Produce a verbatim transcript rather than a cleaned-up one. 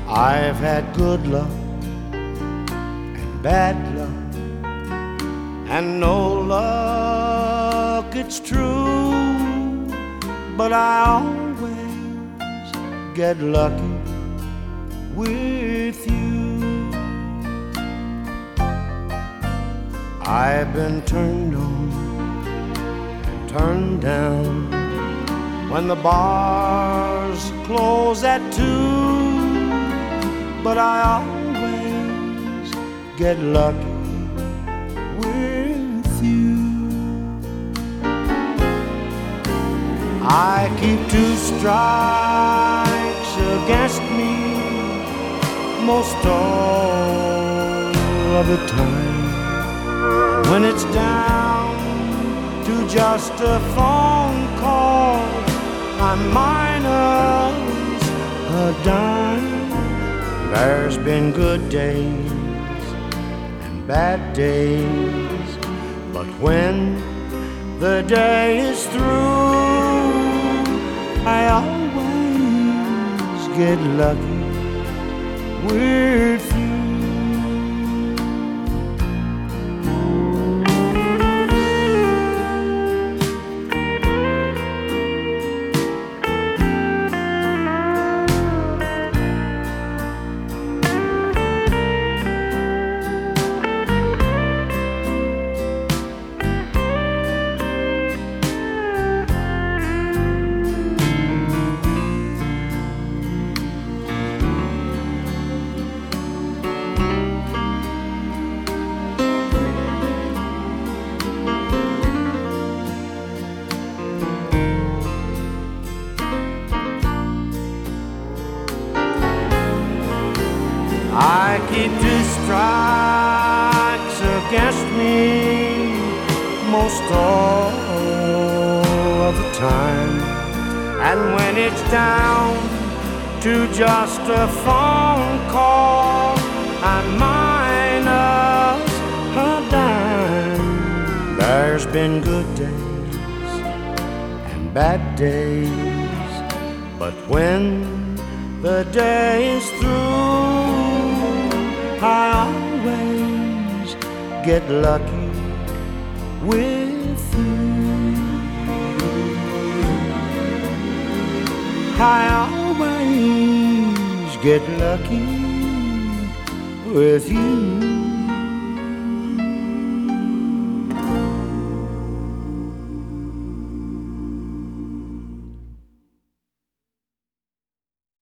I've had good luck and bad luck, and no luck, it's true, but I always get lucky with you. I've been turned on and turned down when the bars close at two, but I always get lucky with you. I keep two strikes against me most all of the time. When it's down to just a phone call, I'm minus a dime. There's been good days and bad days, but when the day is through, I always get lucky with you. I keep two strikes against me most all of the time, and when it's down to just a phone call, I'm minus a dime. There's been good days and bad days, but when the day is through, I always get lucky with you. I always get lucky with you.